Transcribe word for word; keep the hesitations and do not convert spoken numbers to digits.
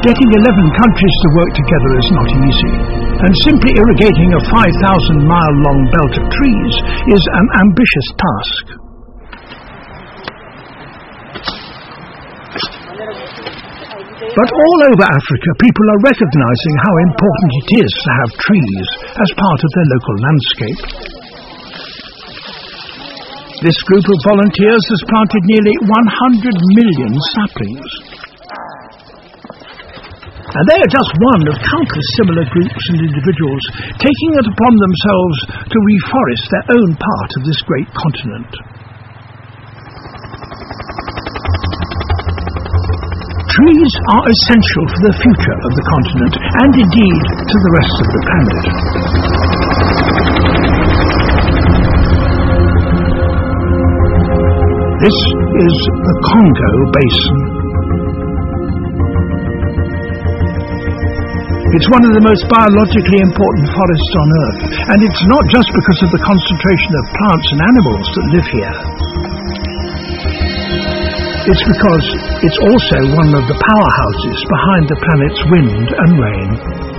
Getting eleven countries to work together is not easy, and simply irrigating a five thousand mile long belt of trees is an ambitious task. But all over Africa, people are recognizing how important it is to have trees as part of their local landscape. This group of volunteers has planted nearly one hundred million saplings. And they are just one of countless similar groups and individuals taking it upon themselves to reforest their own part of this great continent. Trees are essential for the future of the continent, and indeed to the rest of the planet. This is the Congo Basin. It's one of the most biologically important forests on Earth, and it's not just because of the concentration of plants and animals that live here. It's because it's also one of the powerhouses behind the planet's wind and rain.